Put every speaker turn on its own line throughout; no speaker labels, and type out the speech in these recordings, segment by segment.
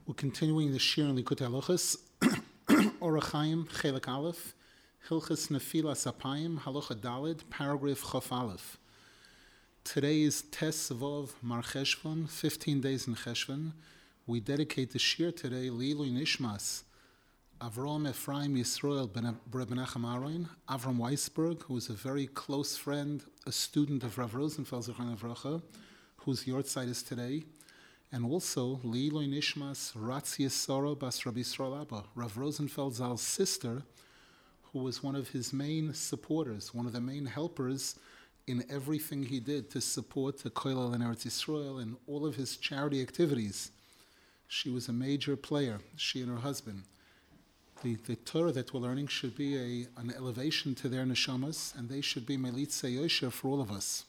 We're continuing the Shir in Likutei Halachos, Orach Chaim, Chelek Aleph, Hilchos Nefilas Apayim, Halacha Daled, paragraph Chof Aleph. Today is Tes Vov Mar Cheshvan, 15 days in Cheshvan. We dedicate the Shir today, Leilui Nishmas, Avram Ephraim Yisrael ben Menachem Aron, Avram Weisberg, who is a very close friend, a student of Rav Rosenfeld Zichron Avracha, whose yahrzeit is today. And also, Leilui Nishmas Ratzi Yisora Bas Rabbi Yisrael Abba, Rav Rosenfeld Zal's sister, who was one of his main supporters, one of the main helpers in everything he did to support the Kollel in Eretz Yisrael and all of his charity activities. She was a major player, she and her husband. The Torah that we're learning should be an elevation to their neshamas, and they should be Melitze Yosher for all of us.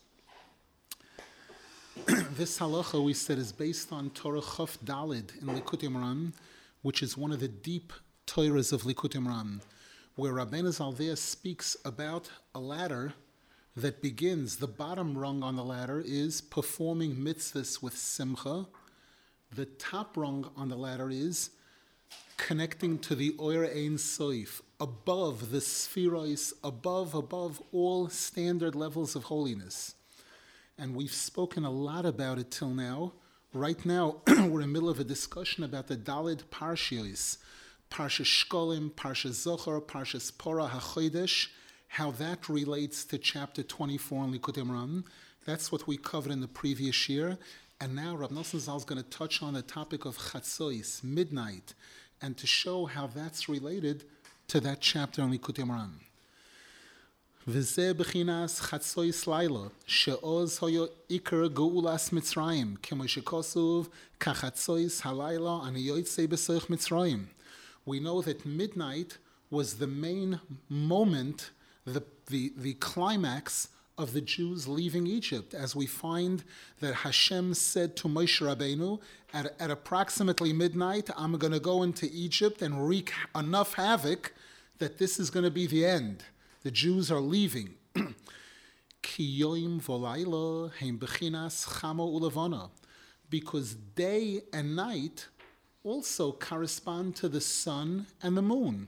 This halacha, we said, is based on Torah Chof Daled in Likutei Moharan, which is one of the deep Torahs of Likutei Moharan, where Rabbeinu Zal there speaks about a ladder that begins, the bottom rung on the ladder is performing mitzvahs with simcha. The top rung on the ladder is connecting to the Oyer Ein Soif, above the spherois, above all standard levels of holiness. And we've spoken a lot about it till now. Right now, we're in the middle of a discussion about the Daled Parshios, Parsha Shkolim, Parsha Zohar, Parsha Porah HaChodesh, how that relates to chapter 24 in Likutei Moharan. That's what we covered in the previous year. And now Rav Nosson Zal is going to touch on the topic of Chatzois, midnight, and to show how that's related to that chapter in Likutei Moharan. V'zeh b'chinas Chatzois Laila, she'oz hoyo ikar geulas Mitzrayim, kemo shekosuv kachatzois halayla ani yotzei b'soich Mitzrayim. We know that midnight was the main moment, the climax of the Jews leaving Egypt, as we find that Hashem said to Moshe Rabbeinu, at approximately midnight, I'm going to go into Egypt and wreak enough havoc that this is going to be the end. The Jews are leaving. Because day and night also correspond to the sun and the moon.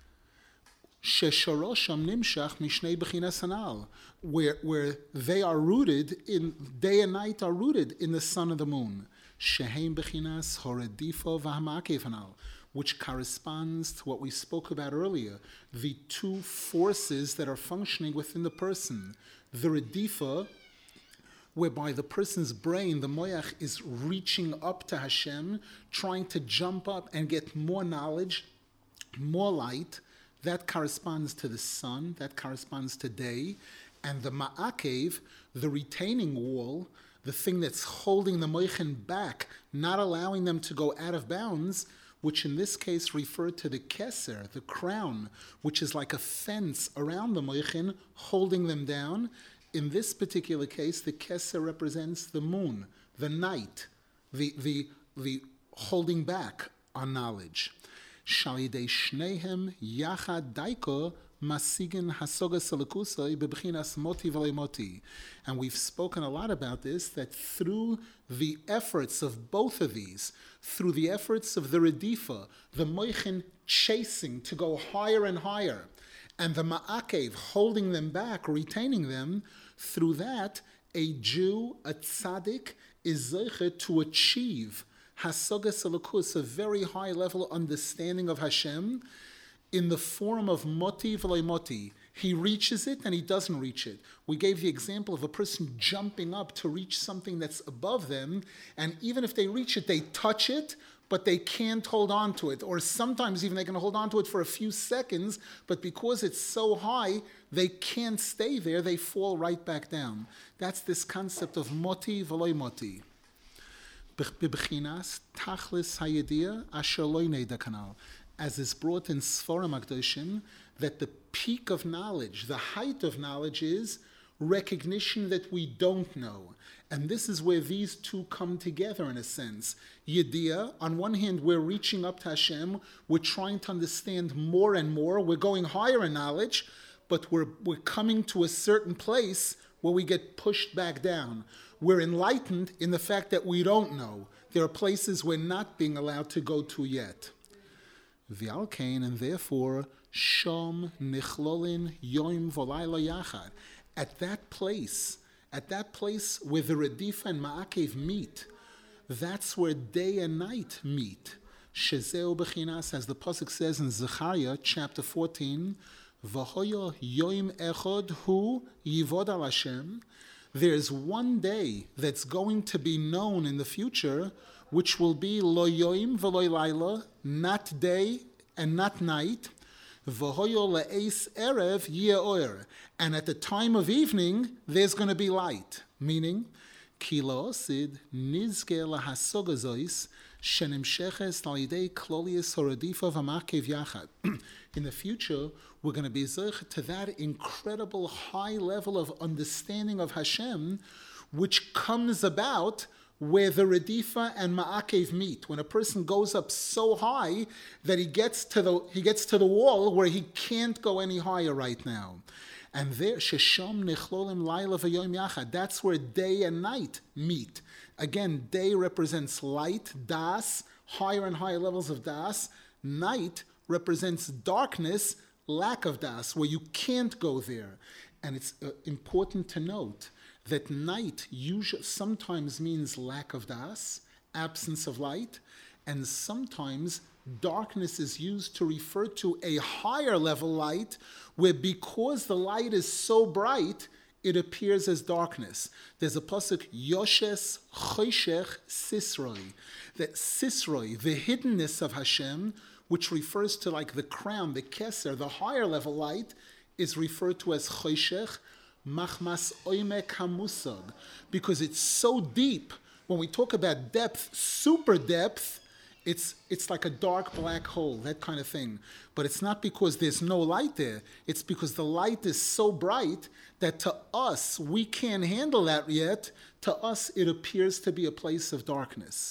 Where they are rooted in, day and night are rooted in the sun and the moon. Which corresponds to what we spoke about earlier, the two forces that are functioning within the person. The redifa, whereby the person's brain, the moyach, is reaching up to Hashem, trying to jump up and get more knowledge, more light. That corresponds to the sun, that corresponds to day. And the ma'akev, the retaining wall, the thing that's holding the moichin back, not allowing them to go out of bounds, which in this case referred to the keser, the crown, which is like a fence around the moichin, holding them down. In this particular case, the keser represents the moon, the night, the holding back on knowledge. Shalidei shnehem yachad daiko masigin hasogas selakusai bebchinas moti v'lei moti. And we've spoken a lot about this, that through the efforts of both of these, through the efforts of the redifa, the moichin chasing to go higher and higher, and the ma'akev holding them back, retaining them, through that, a Jew, a tzaddik, is zeicher to achieve Hasogas Elokus, a very high level understanding of Hashem, in the form of moti v'lei moti. He reaches it and he doesn't reach it. We gave the example of a person jumping up to reach something that's above them, and even if they reach it, they touch it, but they can't hold on to it. Or sometimes even they can hold on to it for a few seconds, but because it's so high, they can't stay there, they fall right back down. That's this concept of moti v'lei moti. B'bchinas tachlis hayediyah asher lo neida kanal, as is brought in Sforim HaKadoshim, that the peak of knowledge, the height of knowledge, is recognition that we don't know. And this is where these two come together in a sense. Yediyah, on one hand, we're reaching up to Hashem, we're trying to understand more and more, we're going higher in knowledge, but we're coming to a certain place where we get pushed back down. We're enlightened in the fact that we don't know. There are places we're not being allowed to go to yet. V'alkein, and therefore, Shom Nichlolin Yoim Volayla Yachad. At that place where the Redifa and Ma'akev meet, that's where day and night meet. Shezeu Bechinas, as the Pasuk says in Zechariah chapter 14, V'hoyo Yoim Echod Hu Yivod al Hashem. There's one day that's going to be known in the future, which will be Lo Yoim V'lo Laila, not day and not night. V'hoyo le'eis erev yeh oer. And at the time of evening, there's going to be light. Meaning, Ki la'osid nizke lahasog azois shenimsheches la'idei klolius horadifa v'makev yachad. In the future, we're going to be zeich to that incredible high level of understanding of Hashem, which comes about where the Redifa and Ma'akev meet. When a person goes up so high that he gets to the wall where he can't go any higher right now. And there, Shesham Nichlolim Laila V'Yom Yachad, that's where day and night meet. Again, day represents light, das, higher and higher levels of das. Night represents darkness, lack of das, where you can't go there. And it's important to note that night usually sometimes means lack of das, absence of light, and sometimes darkness is used to refer to a higher level light, where because the light is so bright, it appears as darkness. There's a pasuk, Yoshes Choshech Sisroi, that Sisroi, the hiddenness of Hashem, which refers to like the crown, the keser, the higher level light, is referred to as Choshech, Machmas Oimek HaMusag, because it's so deep. When we talk about depth, super depth, it's like a dark black hole, that kind of thing. But it's not because there's no light there. It's because the light is so bright that to us, we can't handle that yet. To us, it appears to be a place of darkness.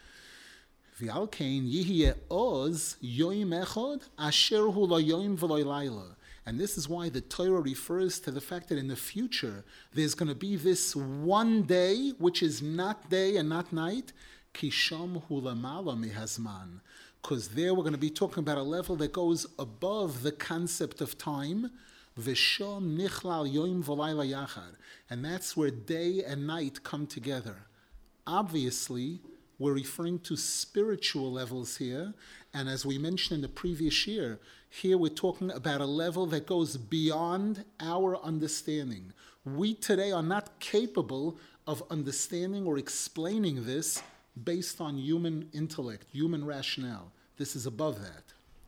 V'alkein yihye oz yoim echod asher hu lo yoim v'lo layla. And this is why the Torah refers to the fact that in the future, there's going to be this one day, which is not day and not night, Kisham hulamala mihazman. Because there we're going to be talking about a level that goes above the concept of time. V'sham nichlal yoim v'layla yachad. And that's where day and night come together. Obviously, we're referring to spiritual levels here. And as we mentioned in the previous year, here we're talking about a level that goes beyond our understanding. We today are not capable of understanding or explaining this based on human intellect, human rationale. This is above that.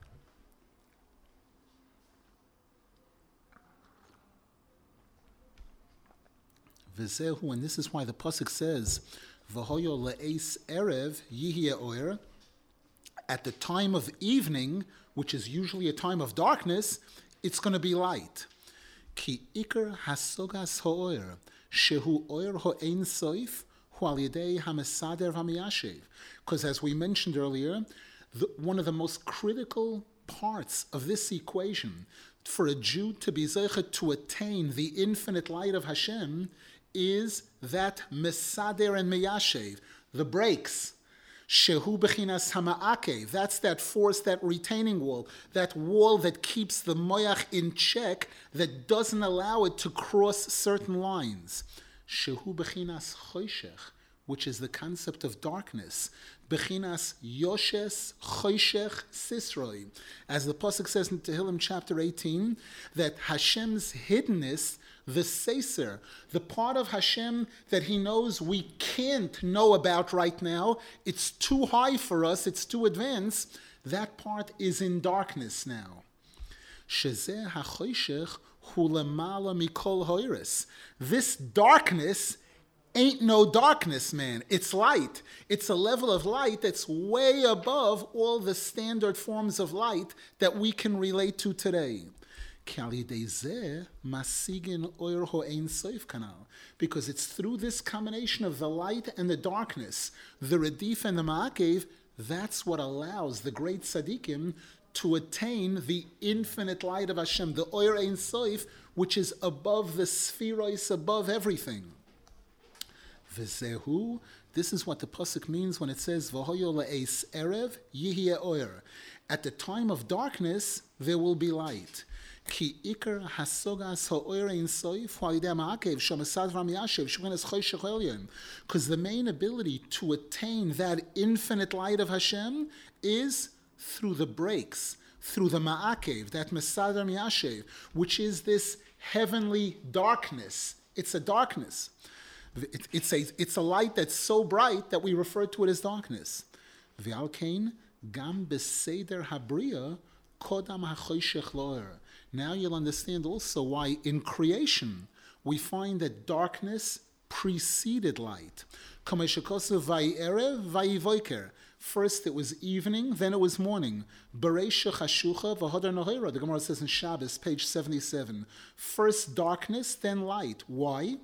V'zehu, and this is why the pasuk says, V'hoyo le'eis erev yihye oer. At the time of evening, which is usually a time of darkness, it's going to be light. Ki ikar hasogas ha'oer, shehu oer ha'ein soif, hu al yedei ha'mesader v'miyashev. Because as we mentioned earlier, one of the most critical parts of this equation for a Jew to be zeichet to attain the infinite light of Hashem is that mesader and miyashev, the brakes. Shehu bechinas hama'akev, that's that force, that retaining wall, that wall that keeps the moyach in check, that doesn't allow it to cross certain lines. Shehu bechinas choshech, which is the concept of darkness. Bechinas Yoshes Choshech Sisroi. As the Pasuk says in Tehillim chapter 18, that Hashem's hiddenness, the Seser, the part of Hashem that He knows we can't know about right now, it's too high for us, it's too advanced, that part is in darkness now. Shezeh HaChoshech Hu Lemala Mikol Hoiris. This darkness ain't no darkness, man. It's light. It's a level of light that's way above all the standard forms of light that we can relate to today. Because it's through this combination of the light and the darkness, the Redif and the Ma'akev, that's what allows the great Tzaddikim to attain the infinite light of Hashem, the Oyer Ein Sof, which is above the Spherois, above everything. V'zehu, this is what the pasuk means when it says, V'hoyo le'eis erev yihye oyer. At the time of darkness, there will be light. Ki ikar hasogas ha'oyer ein soif ha'ideh ma'akev shamasad ram yashev shukhanes choshech elyon. Because the main ability to attain that infinite light of Hashem is through the breaks, through the ma'akev, that masad ram yashev, which is this heavenly darkness. It's a darkness. It's a light that's so bright that we refer to it as darkness. V'al kein gam beseder habriya kodam hachoshech lo'er. Now you'll understand also why in creation we find that darkness preceded light. First it was evening, then it was morning. The Gemara says in Shabbos, page 77. First darkness, then light. Why?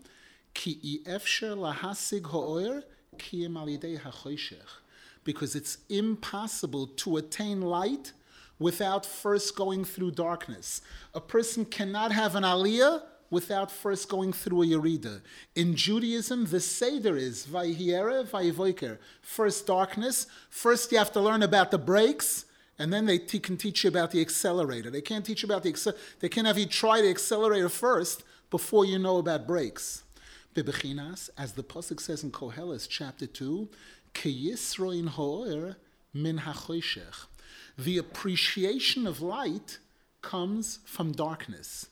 Because it's impossible to attain light without first going through darkness. A person cannot have an aliyah without first going through a yerida. In Judaism, the seder is vayhiere, vayvoiker. First darkness. First you have to learn about the brakes, and then they can teach you about the accelerator. They can't teach you about they can't have you try the accelerator first before you know about brakes. Bebechinas, as the pasuk says in Koheles chapter 2, ki yisroin ha'oyer min hachoshech. The appreciation of light comes from darkness.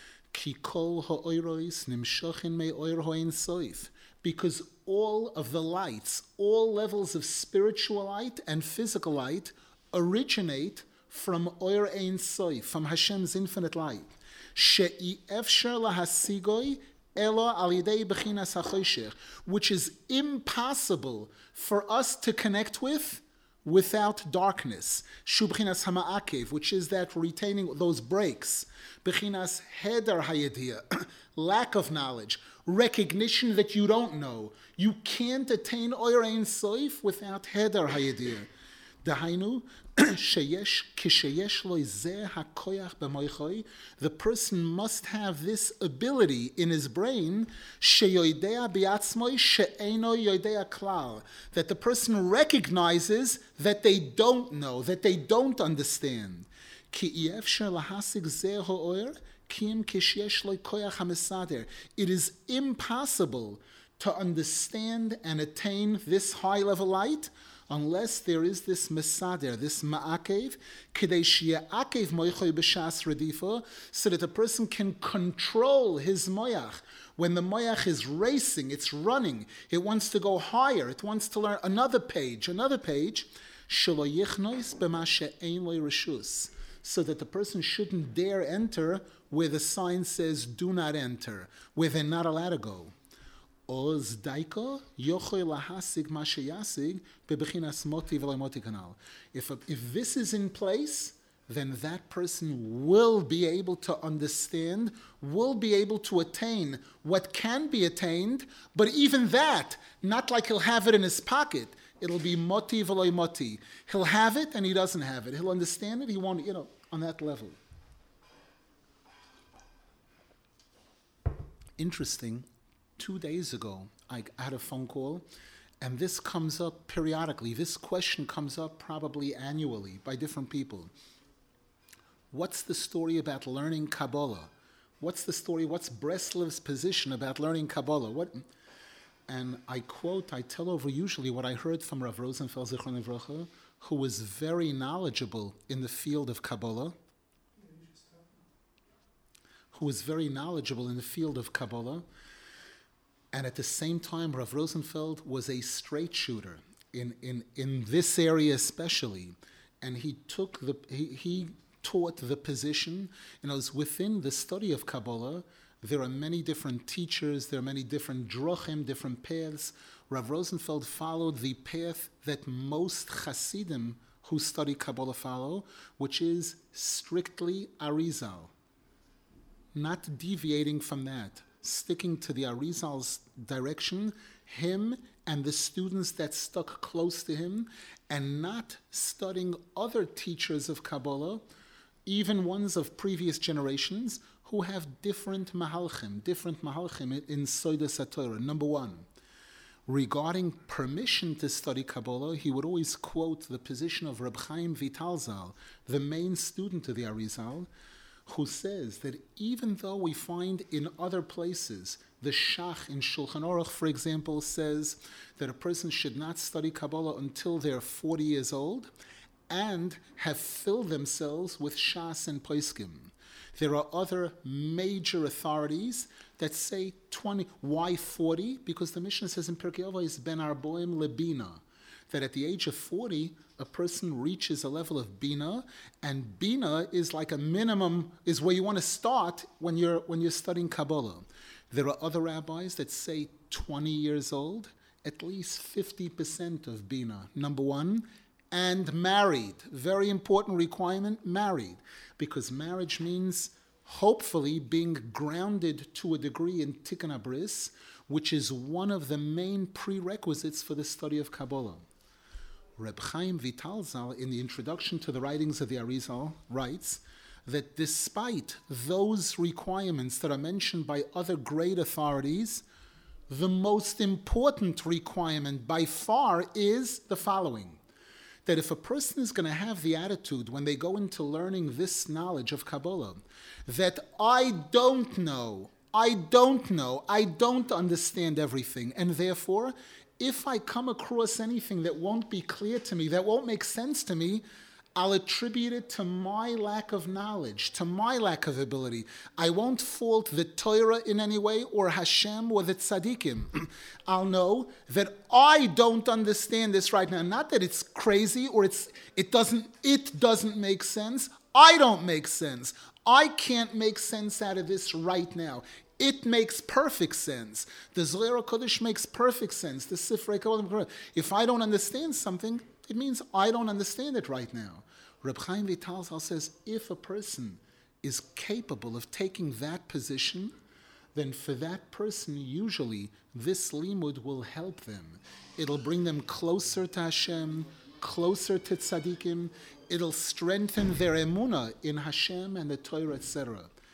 Ki kol ha'oiros nimshochin me'oyer ha'ein soif. Because all of the lights, all levels of spiritual light and physical light originate from oyer ein soif, from Hashem's infinite light. She'i efsher lahasigoi elo al yidei bechinas hachoshech, which is impossible for us to connect with without darkness. Shubchinas hama'akev, which is that retaining those breaks. Bechinas heder hayediyah, lack of knowledge, recognition that you don't know. You can't attain oyer ein soif without heder hayediyah. Dahainu, sheyesh kisheyesh lo zeh hakoyach b'moichoi. The person must have this ability in his brain, sheyoidea biatzmoi she'eno yoidea klal, that the person recognizes that they don't know, that they don't understand. Ki efshar lahasig zeh ha'oyer kim kisheyesh lo koyach hamesader. It is impossible to understand and attain this high-level light unless there is this mesader, this ma'akev, kedei she'akev moichoi b'shas redifa, so that the person can control his moyach. When the moyach is racing, it's running, it wants to go higher, it wants to learn another page, shelo yichnois b'ma she'ein lo reshus, so that the person shouldn't dare enter where the sign says do not enter, where they're not allowed to go. If this is in place, then that person will be able to understand, will be able to attain what can be attained, but even that, not like he'll have it in his pocket. It'll be moti v'loy moti. He'll have it and he doesn't have it. He'll understand it, he won't, on that level. Interesting. 2 days ago, I had a phone call, and this comes up periodically. This question comes up probably annually by different people. What's the story about learning Kabbalah? What's the story? What's Breslev's position about learning Kabbalah? And I tell over usually what I heard from Rav Rosenfeld Zichron Livracha, who was very knowledgeable in the field of Kabbalah. And at the same time, Rav Rosenfeld was a straight shooter in this area especially, and he taught the position. Within the study of Kabbalah, there are many different teachers, there are many different drochim, different paths. Rav Rosenfeld followed the path that most Hasidim who study Kabbalah follow, which is strictly Arizal, not deviating from that. Sticking to the Arizal's direction, him and the students that stuck close to him, and not studying other teachers of Kabbalah, even ones of previous generations, who have different mahalchim in Sodas HaTorah. Number one, regarding permission to study Kabbalah, he would always quote the position of Reb Chaim Vital Zal, the main student of the Arizal, who says that even though we find in other places, the Shach in Shulchan Aruch, for example, says that a person should not study Kabbalah until they're 40 years old and have filled themselves with Shas and Poskim. There are other major authorities that say 20. Why 40? Because the Mishnah says in Pirkei Avos, Ben Arboim Lebina, that at the age of 40, a person reaches a level of Bina, and Bina is like a minimum, is where you want to start when you're studying Kabbalah. There are other rabbis that say 20 years old, at least 50% of Bina, number one, and married. Very important requirement, married. Because marriage means hopefully being grounded to a degree in Tikkun HaBris, which is one of the main prerequisites for the study of Kabbalah. Reb Chaim Vital Zal, in the introduction to the writings of the Arizal, writes that despite those requirements that are mentioned by other great authorities, the most important requirement by far is the following: that if a person is going to have the attitude when they go into learning this knowledge of Kabbalah, that I don't understand everything, and therefore, if I come across anything that won't be clear to me, that won't make sense to me, I'll attribute it to my lack of knowledge, to my lack of ability. I won't fault the Torah in any way, or Hashem, or the tzaddikim. I'll know that I don't understand this right now. Not that it's crazy, or it doesn't make sense. I don't make sense. I can't make sense out of this right now. It makes perfect sense. The Zohar HaKadosh makes perfect sense. The Sifrei Kabbalah. If I don't understand something, it means I don't understand it right now. Reb Chaim Vital Zal says, if a person is capable of taking that position, then for that person, usually, this limud will help them. It'll bring them closer to Hashem, closer to tzaddikim. It'll strengthen their emunah in Hashem and the Torah, etc.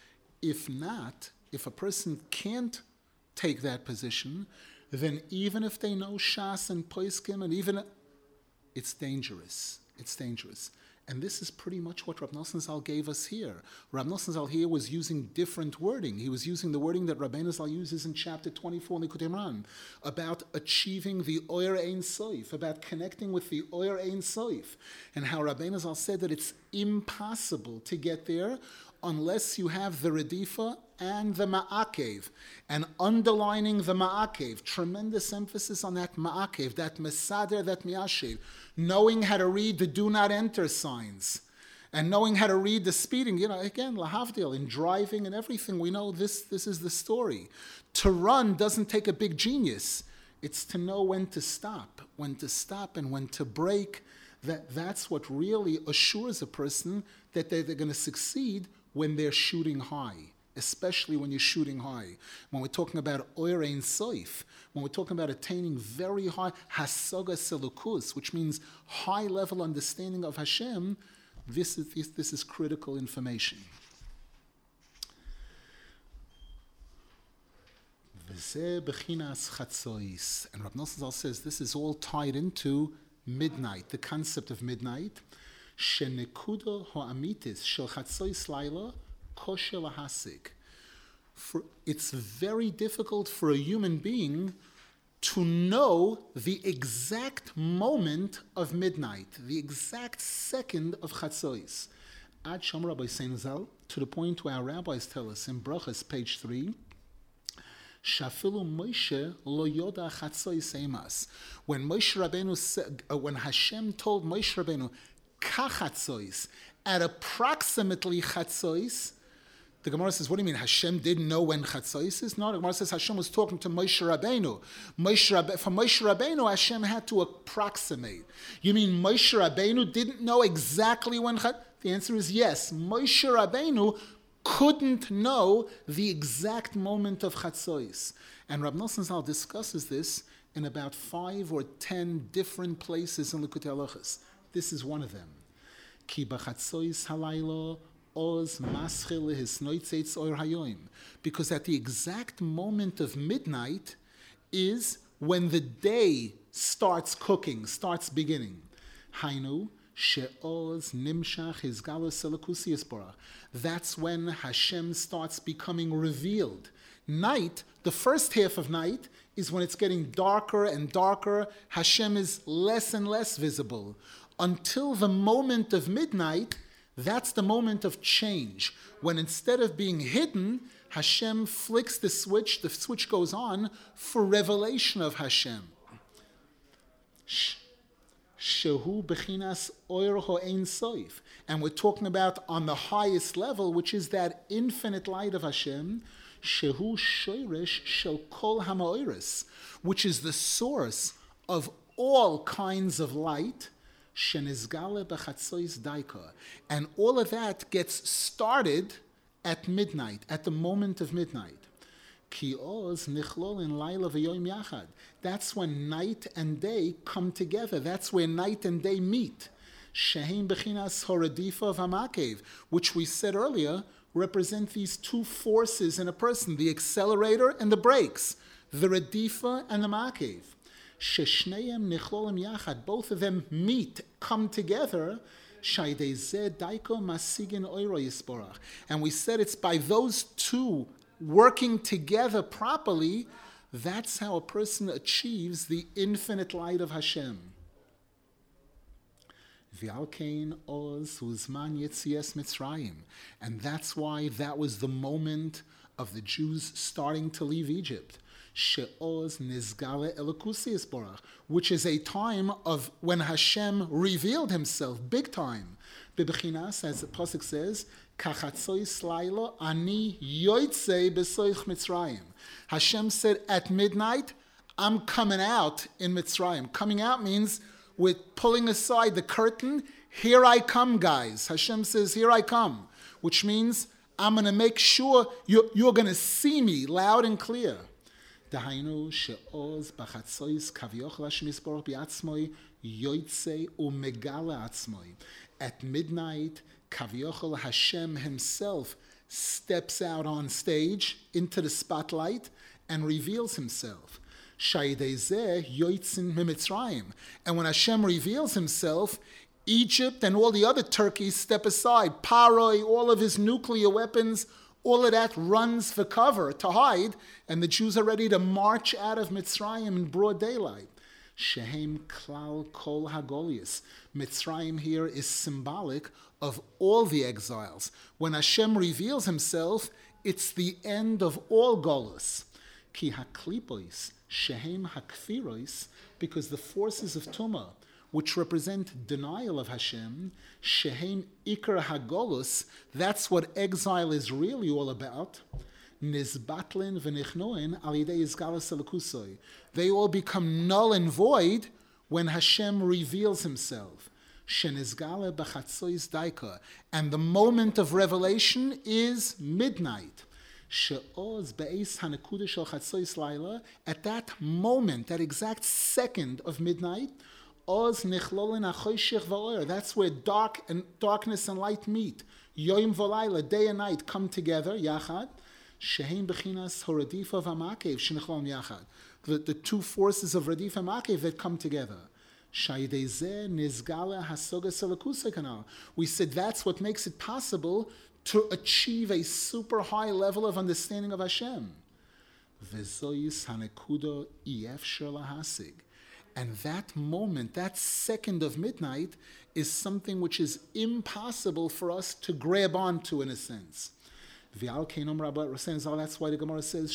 If not, if a person can't take that position, then even if they know Shas and Poskim, and even it's dangerous. It's dangerous. And this is pretty much what Rab Nosson Zal gave us here. Rab Nosson Zal here was using different wording. He was using the wording that Rabbeinu Zal uses in chapter 24 in Likutei Moharan about achieving the Oyer Ein Sof, about connecting with the Oyer Ein Sof, and how Rabbeinu Zal said that it's impossible to get there unless you have the Redifa and the Ma'akev. And underlining the Ma'akev, tremendous emphasis on that Ma'akev, that Mesader, that Miashev, knowing how to read the do not enter signs, and knowing how to read the speeding. Again, Lahavdil, in driving and everything, we know this is the story. To run doesn't take a big genius. It's to know when to stop and when to brake. That's what really assures a person that they're going to succeed when they're shooting high, especially when you're shooting high. When we're talking about Oyer Ein Sof, when we're talking about attaining very high Hasaga Selukus, which means high-level understanding of Hashem, this is critical information. And Rab Nosson Zal says this is all tied into midnight, the concept of midnight. Shenekuda ha'amitis shel chatzois laila kosher lahasig. It's very difficult for a human being to know the exact moment of midnight, the exact second of chatzois. Ad Sham Rabbi Sein Zal, to the point where our rabbis tell us in Brachas, page 3, Shafilu Moshe lo yoda chatzois emas. When Moshe Rabbeinu said, when Hashem told Moshe Rabbeinu, Kachatzois, at approximately Chatzois, the Gemara says, what do you mean? Hashem didn't know when Chatzois is? No, the Gemara says Hashem was talking to Moshe Rabbeinu. For Moshe Rabbeinu, Hashem had to approximate. You mean Moshe Rabbeinu didn't know exactly when Chatzois? The answer is yes. Moshe Rabbeinu couldn't know the exact moment of Chatzois. And Rab Nosson Zal discusses this in about 5 or 10 different places in Likutei Halachos. This is one of them. Ki b'chatzois halaylo oz maschil hisnoitzeitz oir hayoim. Because at the exact moment of midnight is when the day starts cooking, starts beginning. Hainu, she'oz nimshach hizgalus elokusi yisborach. That's when Hashem starts becoming revealed. Night, the first half of night, is when it's getting darker and darker. Hashem is less and less visible. Until the moment of midnight, that's the moment of change. When instead of being hidden, Hashem flicks the switch goes on for revelation of Hashem. Shehu bechinas oir ho'ein soif. And we're talking about on the highest level, which is that infinite light of Hashem, Shehu shoirish shel kol ha'ma'oris, which is the source of all kinds of light, shenizgale b'chatzois daika. And all of that gets started at midnight, at the moment of midnight. Ki oz nichlol in laila v'yoim yachad. That's when night and day come together. That's where night and day meet. Shehem bechinas horadifa v'amakev, which we said earlier, represent these two forces in a person, the accelerator and the brakes, the radifa and the makev. Sheshneim nichlolim yachad, both of them meet, come together. And we said it's by those two working together properly, that's how a person achieves the infinite light of Hashem. And that's why that was the moment of the Jews starting to leave Egypt. Which is a time of when Hashem revealed himself, big time. Bebechinas, as the Pasuk says, ani Mitzrayim. Hashem said, at midnight, I'm coming out in Mitzrayim. Coming out means we're pulling aside the curtain. Here I come, guys. Hashem says, here I come. Which means I'm going to make sure you're going to see me loud and clear. Dahainu she'oz b'chatzois kavioch Hashem yisborach b'atzmoi yoytzei u'megala atzmoi. At midnight, kaviochel Hashem himself steps out on stage into the spotlight and reveals himself. Shaydezeh yoytzin mimitzrayim. And when Hashem reveals himself, Egypt and all the other Turkeys step aside. Paroi, all of his nuclear weapons, all of that runs for cover to hide, and the Jews are ready to march out of Mitzrayim in broad daylight. Shehem klal kol hagolius. Mitzrayim here is symbolic of all the exiles. When Hashem reveals himself, it's the end of all golus. Ki haklipois, shehem hakfirois, because the forces of Tumah, which represent denial of Hashem, shehem ikar hagolus, that's what exile is really all about. Nizbatlin v'nichnoin al yidei izgalus elokusoi. They all become null and void when Hashem reveals himself. Shenizgale b'chatzois daika. And the moment of revelation is midnight. She'oz be'ez hanekudah shel chatzois laila. At that moment, that exact second of midnight, oz nichlolin achoshech va'or. That's where darkness and light meet. Yoim v'layla, day and night, come together, yachad. Shehem bechinas horadifa v'amakev shenechlolin yachad. The two forces of radif and makev that come together. We said that's what makes it possible to achieve a super high level of understanding of Hashem. And that moment, that second of midnight, is something which is impossible for us to grab onto in a sense. That's why the Gemara says,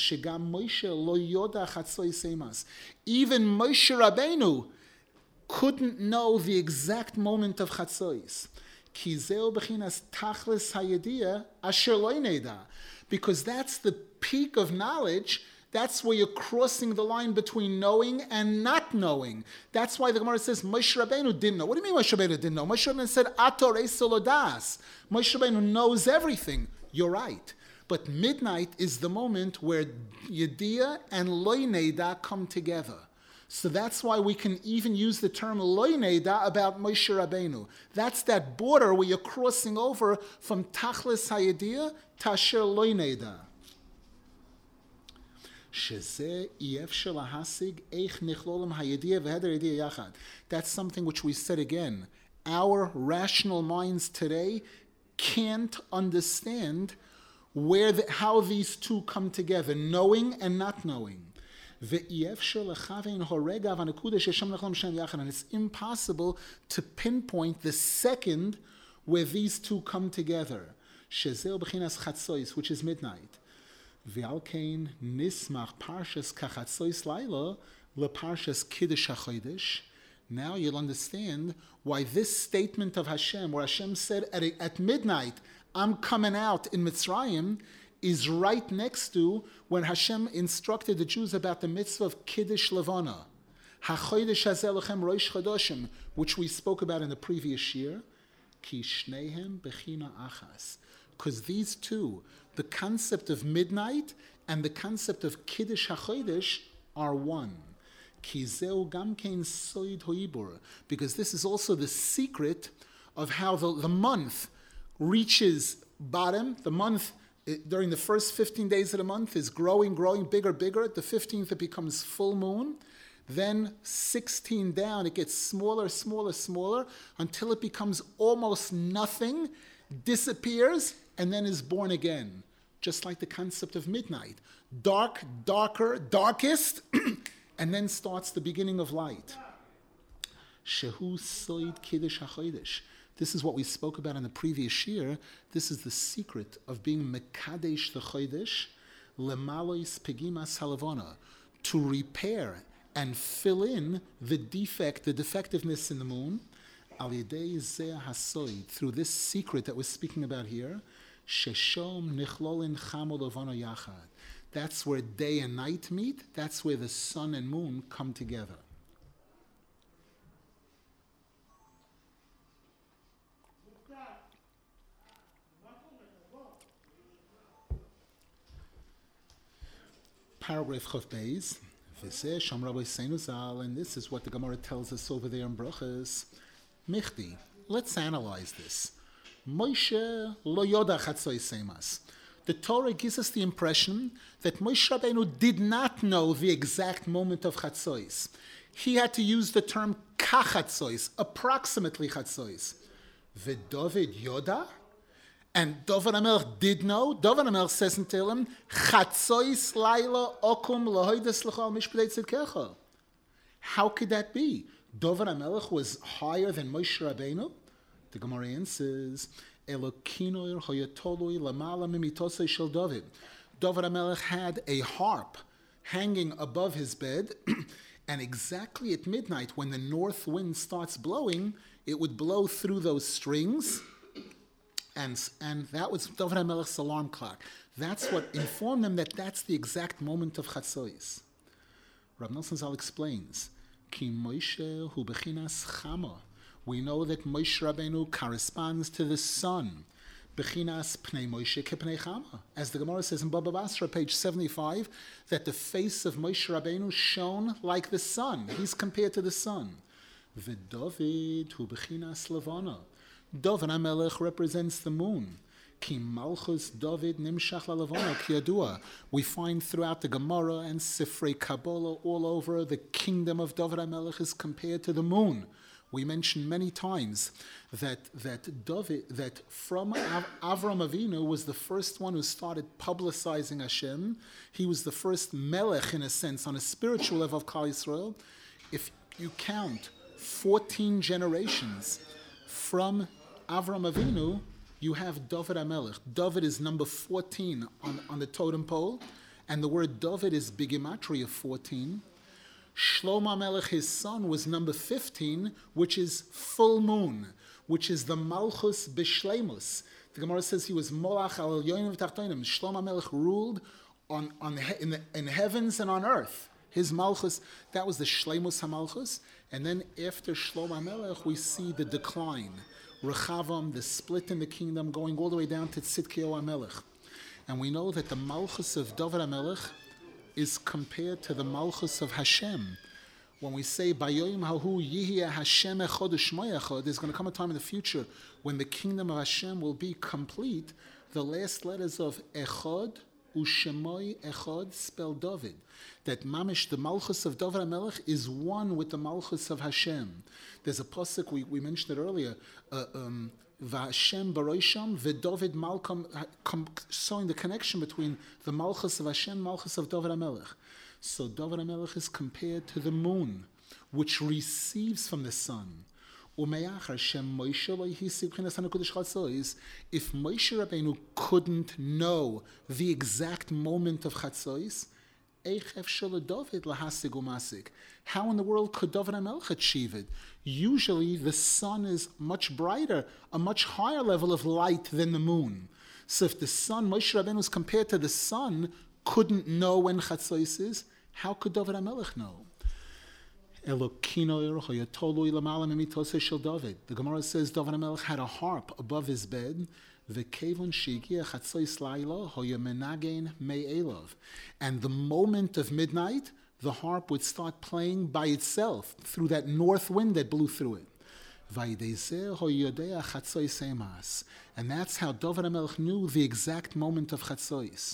even Moshe Rabbeinu couldn't know the exact moment of Chatzois. Because that's the peak of knowledge. That's where you're crossing the line between knowing and not knowing. That's why the Gemara says Moshe Rabbeinu didn't know. What do you mean Moshe Rabbeinu didn't know? Moshe Rabbeinu said, Ator Esolodas. Moshe Rabbeinu knows everything. You're right. But midnight is the moment where Yediyah and Loi Neda come together. So that's why we can even use the term Loi Neda about Moshe Rabbeinu. That's that border where you're crossing over from Tachlis HaYediyah to Asher Loi Neda. That's something which we said again. Our rational minds today can't understand how these two come together, knowing and not knowing. And it's impossible to pinpoint the second where these two come together, which is midnight. Now you'll understand why this statement of Hashem, where Hashem said at midnight, I'm coming out in Mitzrayim, is right next to when Hashem instructed the Jews about the mitzvah of Kiddush Levana, HaChodesh Hazeh Lechem Rosh Chodoshim, which we spoke about in the previous year, Ki Shnehem Bechina Achas. Because these two, the concept of midnight and the concept of Kiddush HaChodesh, are one. Ki Zeu Gam Kein Soid Hoibur. Because this is also the secret of how the month reaches bottom. The month, during the first 15 days of the month, is growing, bigger. At the 15th, it becomes full moon. Then 16 down, it gets smaller, until it becomes almost nothing, disappears, and then is born again. Just like the concept of midnight. Dark, darker, darkest, and then starts the beginning of light. Shehu Soid Kiddush HaChodesh. This is what we spoke about in the previous year. This is the secret of being Mekadesh the Chodesh, Lemalois Pegimas Halavona, to repair and fill in the defect, the defectiveness in the moon, Al Yedei Zeh HaSoid, through this secret that we're speaking about here, Sheshom Nichlolin Chamo Levana Yachad. That's where day and night meet. That's where the sun and moon come together. Paragraph Chav Beis, and this is what the Gemara tells us over there in Brachas. Michti, let's analyze this. Moshe lo yoda chatzos seimas. The Torah gives us the impression that Moshe Rabbeinu did not know the exact moment of chatzos. He had to use the term kachatzos, approximately chatzos. V'David yoda? And David HaMelech did know. David HaMelech says in Tehillim, Chatzois laila okum lahoides lecha mishpatei tzidkecha. How could that be? David HaMelech was higher than Moshe Rabbeinu? The Gemara answers, Elokinoir hoyatolui lamala mimitosei shel David. David HaMelech had a harp hanging above his bed, and exactly at midnight, when the north wind starts blowing, it would blow through those strings. And that was David HaMelech's alarm clock. That's what informed them that that's the exact moment of Chatzos. Rav Nosson Zal explains, Ki Moshe hu bechinas chama. We know that Moshe Rabbeinu corresponds to the sun. Bechinas pnei Moshe kepnei chama. As the Gemara says in Baba Basra, page 75, that the face of Moshe Rabbeinu shone like the sun. He's compared to the sun. V'David hu bechinas levana. David HaMelech represents the moon. Ki Malchus David nimshach lalavona kiyadua. We find throughout the Gemara and Sifrei Kabbalah all over, the kingdom of David HaMelech is compared to the moon. We mentioned many times that from Avram Avinu was the first one who started publicizing Hashem. He was the first melech, in a sense, on a spiritual level of Klal Yisrael. If you count 14 generations from Avram Avinu, you have David HaMelech. David is number 14 on the totem pole, and the word David is bigematria 14. Shlomo HaMelech, his son, was number 15, which is full moon, which is the Malchus B'Shleimus. The Gemara says he was Molach al Yonim V'Tachtonim. Shlomo HaMelech ruled in heavens and on earth. His Malchus, that was the Shleimus HaMalchus. And then after Shlomo HaMelech, we see the decline. Rechavam, the split in the kingdom, going all the way down to Tzidkiyahu HaMelech. And we know that the Malchus of David HaMelech is compared to the Malchus of Hashem. When we say, Bayoim hahu yihya Hashem echod u'shmo echod, there's going to come a time in the future when the kingdom of Hashem will be complete. The last letters of echod Ushemoi Echad spell David. That Mamish, the Malchus of David HaMelech, is one with the Malchus of Hashem. There's a pasuk, we mentioned it earlier, V'Hashem Baroisham, V'David Malcham, showing the connection between the Malchus of Hashem, Malchus of David HaMelech. So David HaMelech is compared to the moon, which receives from the sun. If Moshe Rabbeinu couldn't know the exact moment of Chatzos, how in the world could David HaMelech achieve it? Usually the sun is much brighter, a much higher level of light than the moon. So if the sun, Moshe Rabbeinu is compared to the sun, couldn't know when Chatzos is, how could David HaMelech know? The Gemara says David HaMelech had a harp above his bed. And the moment of midnight, the harp would start playing by itself through that north wind that blew through it. And that's how David HaMelech knew the exact moment of Chatzos.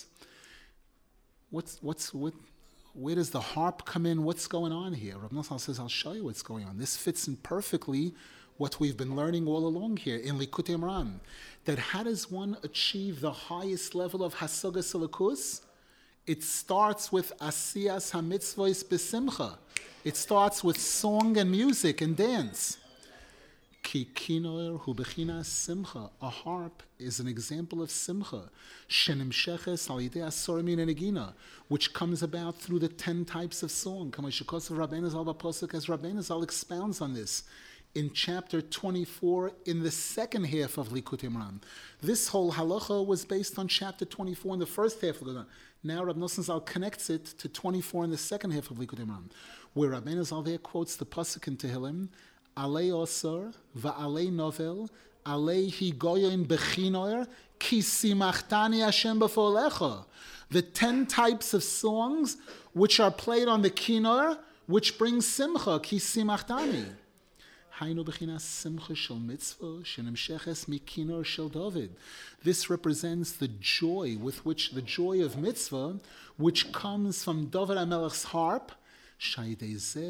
Where does the harp come in? What's going on here? Rav Nosson says, I'll show you what's going on. This fits in perfectly what we've been learning all along here in Likutei Moharan. That how does one achieve the highest level of Hasagas Elokus? It starts with Asiyas HaMitzvos B'Simcha. It starts with song and music and dance. Ki kinor hu bechinas simcha. A harp is an example of simcha. Shenimsheches al yidei asor min negina, which comes about through the 10 types of song. Kamashikosav Rabbeinu Zal B'Posuk, as Rabbeinu Zal expounds on this in chapter 24 in the second half of Likutei Moharan. This whole halacha was based on chapter 24 in the first half of the Moharan. Now Rav Nosson Zal connects it to 24 in the second half of Likutei Moharan, where Rabbeinu Zal there quotes the pasuk in Tehillim, Alei Osor, Va'alei Novel, Alei Higoyin Bechinoyer, Ki Simachtani Hashem B'Folecha. The 10 types of songs which are played on the kinor, which brings simcha, Ki Simachtani. Hainu Bechinas Simcha Shel Mitzvah, Shenimsheches Mikinor Shel David. This represents the joy the joy of mitzvah, which comes from David HaMelech's harp, and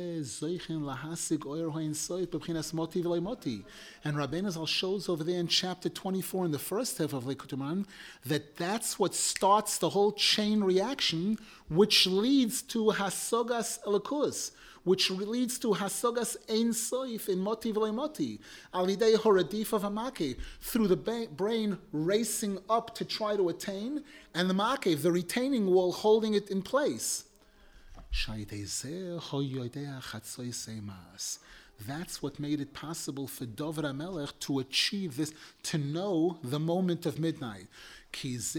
Rabbeinu Zal shows over there in chapter 24 in the first half of Likutei Moharan that's what starts the whole chain reaction, which leads to Hasagas Elokus, which leads to Hasagas Ein Soif in Moti V'lei Moti, Alidei Horadifa V'Makev, through the brain racing up to try to attain, and the Makev, the retaining wall, holding it in place. That's what made it possible for David HaMelech to achieve this, to know the moment of midnight. Because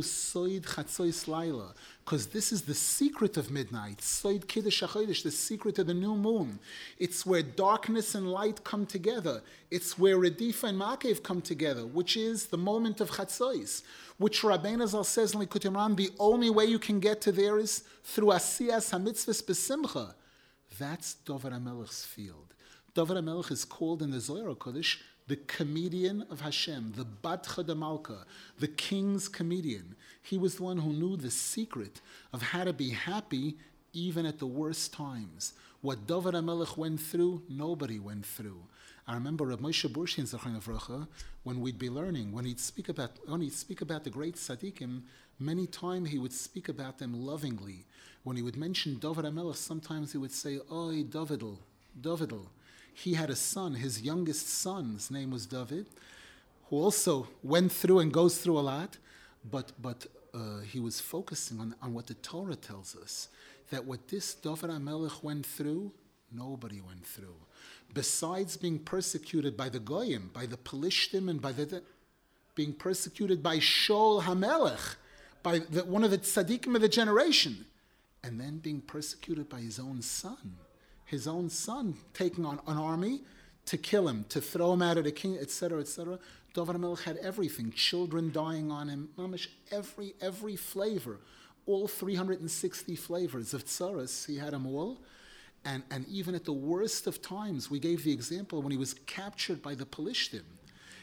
this is the secret of midnight. Soid Kiddush HaChodesh, the secret of the new moon. It's where darkness and light come together. It's where Redifa and Makev come together, which is the moment of Chatzos, which Rabbeinu Zal says in Likutei Moharan, the only way you can get to there is through Asiyas HaMitzvos B'Simcha. That's David HaMelech's field. David HaMelech is called in the Zohar HaKodesh the comedian of Hashem, the Batcha de Malka, the king's comedian. He was the one who knew the secret of how to be happy even at the worst times. What David HaMelech went through, nobody went through. I remember Rav Moshe Burshin Zechron Avrocha, when we'd be learning, when he'd speak about the great tzaddikim, many times he would speak about them lovingly. When he would mention David HaMelech, sometimes he would say, "Oy, Davidl." He had a son, his youngest son's name was David, who also went through and goes through a lot, but he was focusing on what the Torah tells us, that what this David HaMelech went through, nobody went through. Besides being persecuted by the Goyim, by the Pelishtim, and being persecuted by Shaul HaMelech, by one of the tzaddikim of the generation, and then being persecuted by his own son. His own son taking on an army to kill him, to throw him out of the king, etc., etc. David HaMelech had everything, children dying on him, mamish, every flavor, all 360 flavors of tzaras, he had them all. And even at the worst of times, we gave the example when he was captured by the Pelishtim.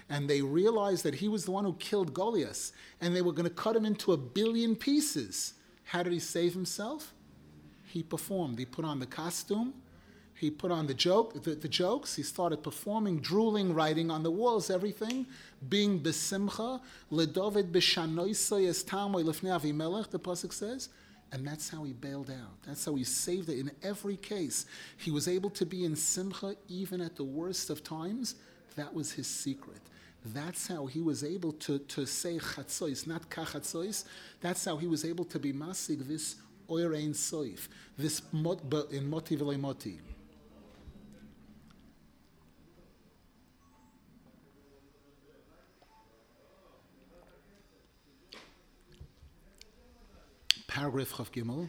and they realized that he was the one who killed Goliath, and they were going to cut him into 1 billion pieces. How did he save himself? He performed. He put on the costume. He put on the jokes. He started performing, drooling, writing on the walls, everything, being besimcha, leDavid b'shanoisoi es talmoi lifnei Avimelech, the pasuk says. And that's how he bailed out. That's how he saved it in every case. He was able to be in simcha even at the worst of times. That was his secret. That's how he was able to say chatzois, not kachatzois. That's how he was able to be masig this oyer ein soif, this in moti v'lei moti. Paragraph Chav Gimel.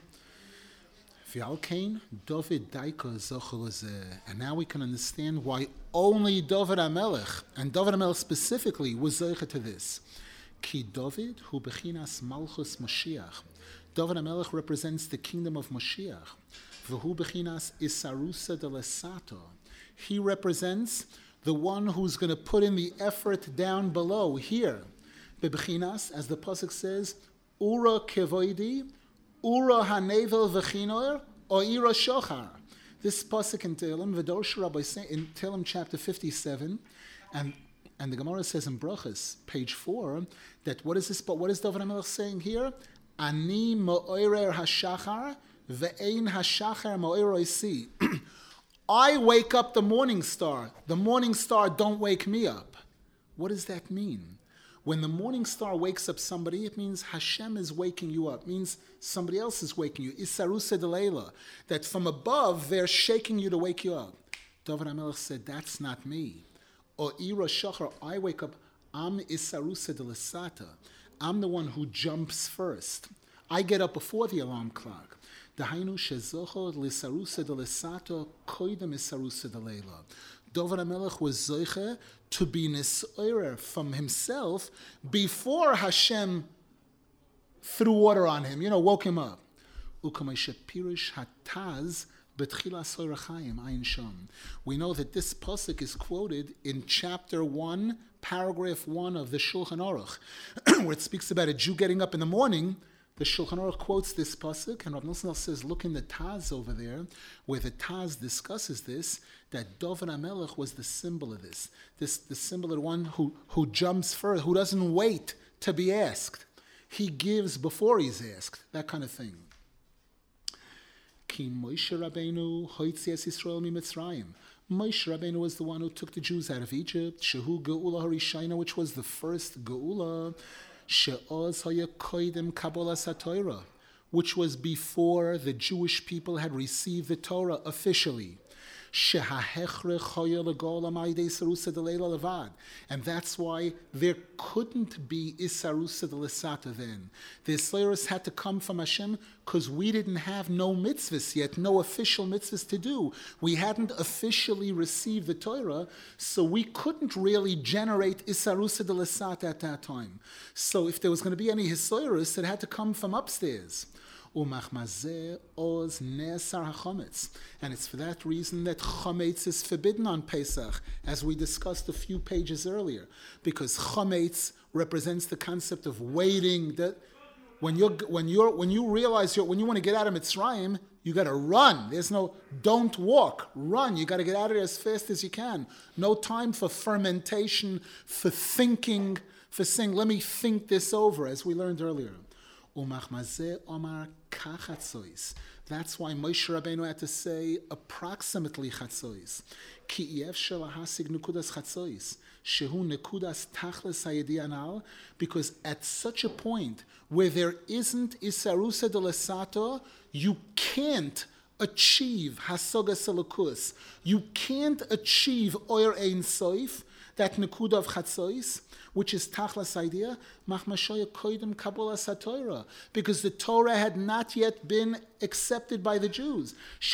V'alkein David Daika zochel hazeh. And now we can understand why only David HaMelech, and David HaMelech specifically, was zoche to this. Ki David hu bechinas malchus Mashiach. David HaMelech represents the kingdom of Mashiach. V'hu bechinas isarusa de lesato. He represents the one who's going to put in the effort down below, here. Bebechinas, as the pasuk says, Ura kevoidi, Ura hanevel v'chinor, or Ira shochar. This pasuk in Tehillim, V'dorsh Rabbi in Tehillim chapter 57, and the Gemara says in Brachas, page 4, that what is this? But what is David HaMelech saying here? Ani mo'orer hashachar, ve'ein hashachar mo'orer si. I wake up the morning star. The morning star don't wake me up. What does that mean? When the morning star wakes up somebody, it means Hashem is waking you up. It means somebody else is waking you. Isarusa delayla. That from above, they're shaking you to wake you up. David HaMelech said, that's not me. Or Ira Shachar, I wake up, I'm Isarusa delasata. I'm the one who jumps first. I get up before the alarm clock. Dahainu shezochor lisarusa delasata koidem isarusa delayla. David HaMelech was zoiche to be nisoirer from himself before Hashem threw water on him, woke him up. Ukameishe pirish hataz betchilas soirachayim ayin sham. We know that this pasuk is quoted in chapter 1, paragraph 1 of the Shulchan Aruch, where it speaks about a Jew getting up in the morning. The Shulchan Aruch quotes this pasuk, and Rav Nosson says, look in the Taz over there, where the Taz discusses this, that David HaMelech was the symbol of this. The symbol of the one who jumps first, who doesn't wait to be asked. He gives before he's asked, that kind of thing. Ki Moshe Rabbeinu hoitzias Yisrael miMitzrayim. Moshe Rabbeinu was the one who took the Jews out of Egypt. Shehu Geula Harishayna, which was the first Geula. She'oz haya koidem Kabbalas HaTorah, which was before the Jewish people had received the Torah officially. And that's why there couldn't be Isarusa de Lesata then. The Isleiris had to come from Hashem because we didn't have no mitzvahs yet, no official mitzvahs to do. We hadn't officially received the Torah, so we couldn't really generate Isarusa de Lesata at that time. So if there was going to be any Isleiris, it had to come from upstairs. And it's for that reason that chametz is forbidden on Pesach, as we discussed a few pages earlier, because chametz represents the concept of waiting. That when you realize when you want to get out of Mitzrayim, you got to run. There's no don't walk, run. You got to get out of there as fast as you can. No time for fermentation, for thinking, for saying, let me think this over, as we learned earlier. That's why Moshe Rabbeinu had to say approximately chatzois. Ki efshel lahasig nekudas chatzois, shehu nekudas tachlis hayedi anal, because at such a point where there isn't isarusa de lesato, you can't achieve hasogas elokus. You can't achieve oyer ein soif, that nekuda of chatzois, which is Tachlas idea, Machmashoya Koidem Kabbalas HaTorah, because the Torah had not yet been accepted by the Jews.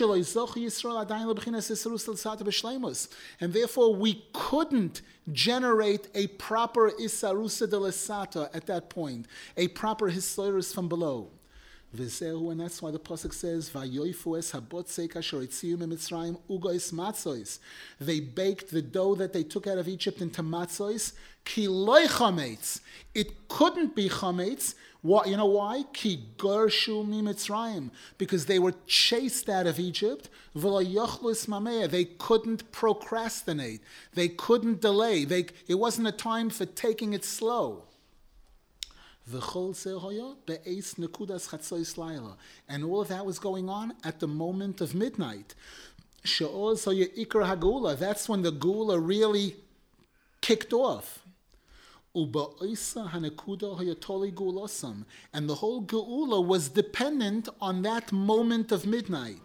And therefore we couldn't generate a proper Isarusa de Lesata at that point, a proper Hislorus from below. V'zehu, and that's why the pasuk says, "Vayoifu es habotzei kasher itziu mimitzrayim ugois matzos." They baked the dough that they took out of Egypt into matzos. Ki loy chametz. It couldn't be chametz. What, you know why? Ki gershu mimitzrayim, because they were chased out of Egypt. V'lo yochlu ismameya. They couldn't procrastinate. They couldn't delay. It wasn't a time for taking it slow. And all of that was going on at the moment of midnight. That's when the Geula really kicked off. And the whole Geula was dependent on that moment of midnight.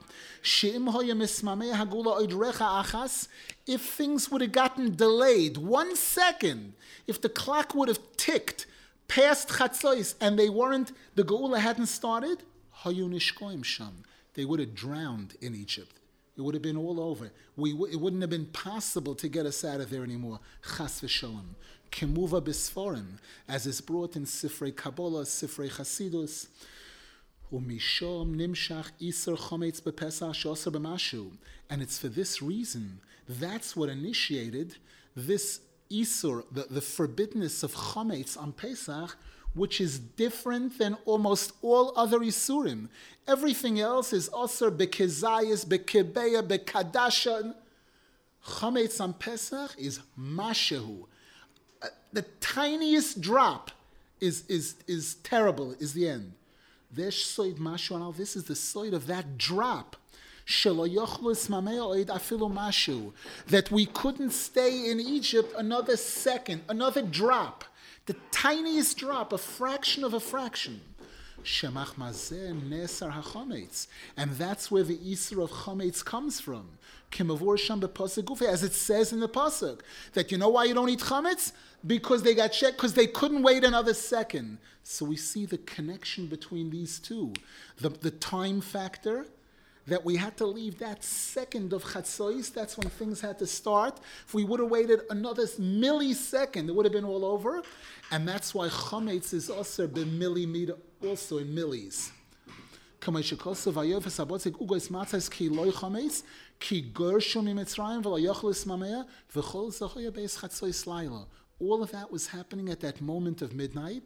If things would have gotten delayed 1 second, if the clock would have ticked past Chatzos, and the Geula hadn't started, they would have drowned in Egypt. It would have been all over. It wouldn't have been possible to get us out of there anymore. Chas v'sholem. Kemuva b'sforim, as is brought in Sifrei Kabbalah, Sifrei Chasidus. Umishom nimshach iser chometz b'pesach she'oser b'mashu. And it's for this reason, that's what initiated this Isur, the forbiddenness of Chometz on Pesach, which is different than almost all other Isurim. Everything else is Osir bekezayis, bekebeya, bekadasha. Chometz on Pesach is mashehu. The tiniest drop is terrible, is the end. This is the soid of that drop. That we couldn't stay in Egypt another second, another drop, the tiniest drop, a fraction of a fraction. And that's where the Isur of Chometz comes from. As it says in the pasuk, that you know why you don't eat Chometz? Because they got checked, because they couldn't wait another second. So we see the connection between these two. The time factor, that we had to leave that second of Chatzos, that's when things had to start. If we would have waited another millisecond, it would have been all over. And that's why Chometz is also b'millimeter, also in millis. All of that was happening at that moment of midnight.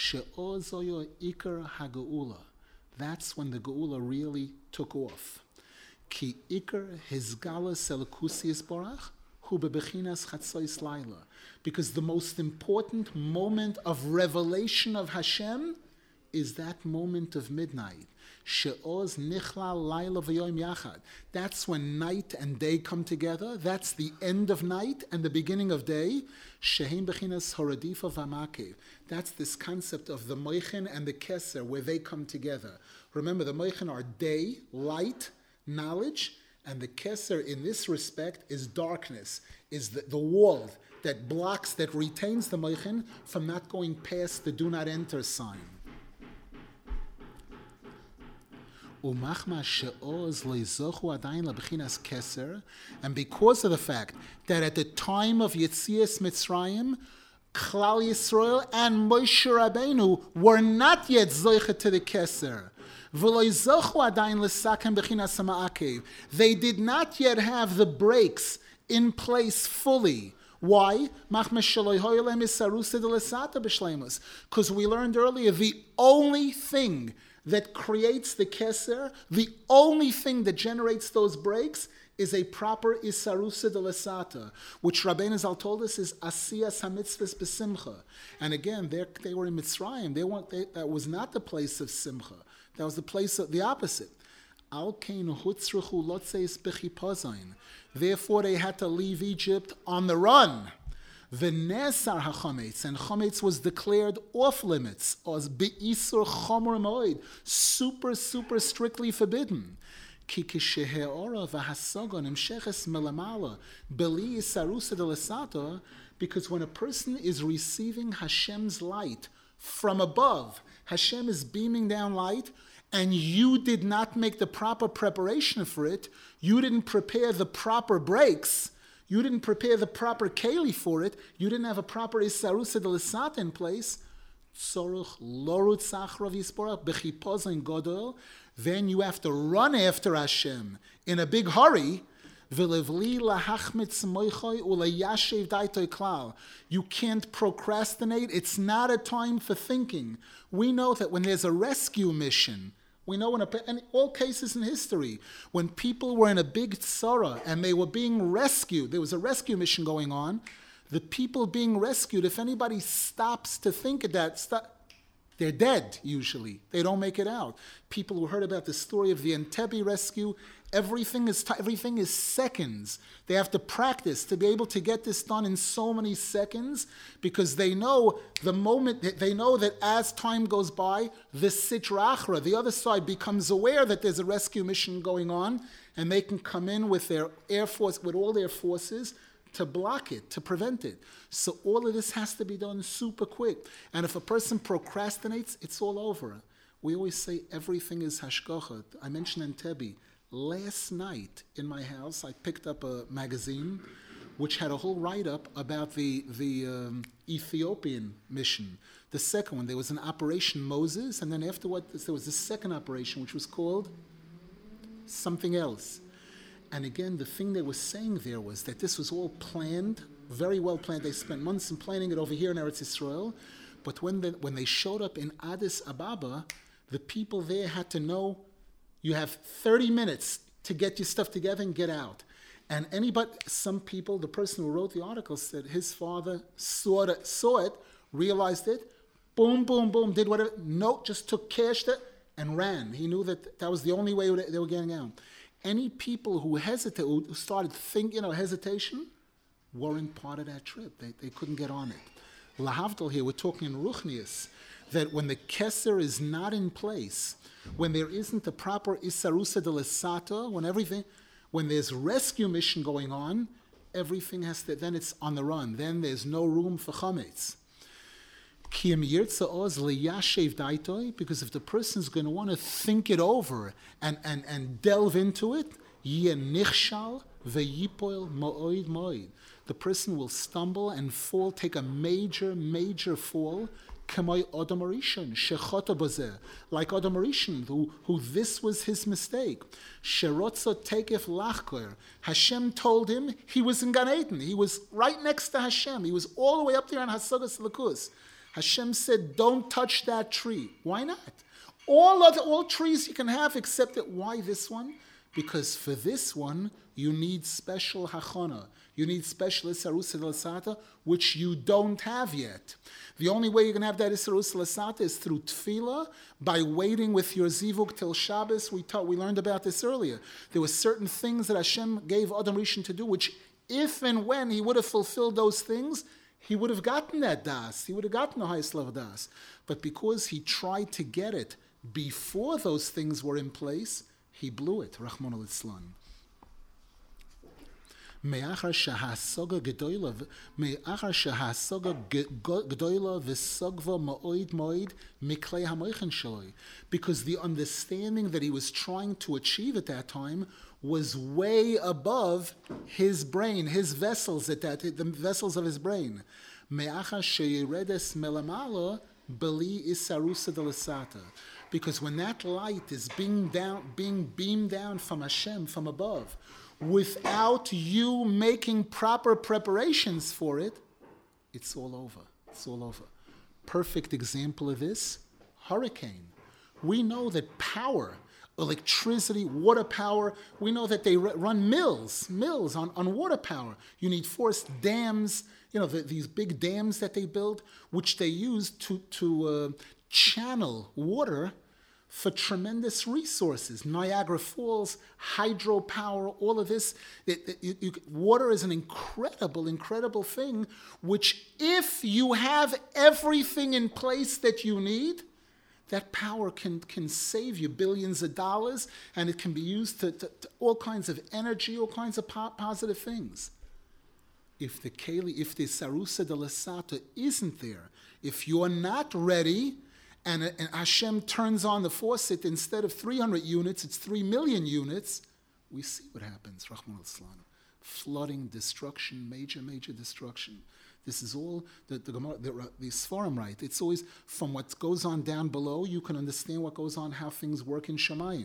That's when the Geula really took off. Ki ikar hizgala selakusius barach hu bebechinas chatzos laila. Because the most important moment of revelation of Hashem is that moment of midnight. She'oz nichla laila v'yoyim yachad. That's when night and day come together. That's the end of night and the beginning of day. Shehem bechinas horadifa v'amakev. That's this concept of the moichin and the keser, where they come together. Remember, the moichin are day, light, knowledge, and the keser in this respect is darkness, is the wall that blocks, that retains the moichin from not going past the do not enter sign. And because of the fact that at the time of Yetzias Mitzrayim, Klal Yisrael and Moshe Rabbeinu were not yet zoichet to the keser. They did not yet have the breaks in place fully. Why? Because we learned earlier, the only thing that creates the keser, the only thing that generates those breaks, is a proper isarusa de lesata, which Rabbeinu Zal told us is asiyas hamitzvahs besimcha. And again, they were in Mitzrayim. That was not the place of simcha. That was the place of the opposite. Therefore, they had to leave Egypt on the run. V'nesar hachometz, and chometz was declared off limits, as be'isur chomer moed, super strictly forbidden. Ki kisheheora v'hasagon imsheches melamala beli isarusa de lesata, because when a person is receiving Hashem's light from above, Hashem is beaming down light, and you did not make the proper preparation for it, you didn't prepare the proper breaks, you didn't prepare the proper keli for it, you didn't have a proper isarusa de lesata in place, then you have to run after Hashem in a big hurry. You can't procrastinate. It's not a time for thinking. We know that when there's a rescue mission, we know in all cases in history, when people were in a big tzara and they were being rescued, there was a rescue mission going on, the people being rescued, if anybody stops to think of that, they're dead usually. They don't make it out. People who heard about the story of the Entebbe rescue, everything is seconds. They have to practice to be able to get this done in so many seconds because they know that as time goes by, the Sitra Achra, the other side, becomes aware that there's a rescue mission going on, and they can come in with their air force, with all their forces, to block it, to prevent it. So all of this has to be done super quick. And if a person procrastinates, it's all over. We always say everything is hashgacha. I mentioned Entebbe. Last night in my house, I picked up a magazine which had a whole write-up about the Ethiopian mission. The second one, there was an Operation Moses, and then afterwards there was a second operation which was called something else. And again, the thing they were saying there was that this was all planned, very well planned. They spent months in planning it over here in Eretz Yisrael. But when they showed up in Addis Ababa, the people there had to know, you have 30 minutes to get your stuff together and get out. And some people, the person who wrote the article said his father saw it, realized it, boom, boom, boom, did whatever. No, just took cash and ran. He knew that was the only way they were getting out. Any people who hesitated, who started thinking, hesitation, weren't part of that trip. They couldn't get on it. Lahavdil here, we're talking in Ruchnius, that when the Keser is not in place, when there isn't the proper Isarusa de Lesata, when there's rescue mission going on, everything then it's on the run. Then there's no room for chametz. Because if the person's going to want to think it over and delve into it, the person will stumble and fall, take a major, major fall, like Adam Rishon, who this was his mistake. Hashem told him he was in Gan Eden. He was right next to Hashem. He was all the way up there on Hasagas Lakus. Hashem said, don't touch that tree. Why not? All trees you can have except that. Why this one? Because for this one, you need special hachana. You need special Isarus Lasata, which you don't have yet. The only way you can have that Isarus Lasata is through tefillah, by waiting with your zivug till Shabbos. We learned about this earlier. There were certain things that Hashem gave Adam Rishon to do, which if and when he would have fulfilled those things, he would have gotten that das. He would have gotten the highest level das. But because he tried to get it before those things were in place, he blew it. Rachmana litzlan. Me'achar shehasaga gedoyla v'sogva ma'oid moed miklei hamoichen shaloi. Because the understanding that he was trying to achieve at that time was way above his brain, his vessels the vessels of his brain. Me'achar sheyiredes melamala beli isarusa delasata. Because when that light is being beamed down from Hashem, from above, without you making proper preparations for it, it's all over. It's all over. Perfect example of this, hurricane. We know that power, electricity, water power, we know that they run mills on water power. You need forced dams, these big dams that they build, which they use to channel water for tremendous resources. Niagara Falls, hydropower, all of this. Water is an incredible, incredible thing, which if you have everything in place that you need, that power can save you billions of dollars, and it can be used to all kinds of energy, all kinds of positive things. If the Sarusa de Lasata isn't there, if you're not ready, and Hashem turns on the faucet, instead of 300 units, it's 3 million units, we see what happens, Rachmana litzlan. flooding, destruction, major destruction. This is all the Sforim write. It's always from what goes on down below, you can understand what goes on, how things work in Shamayim.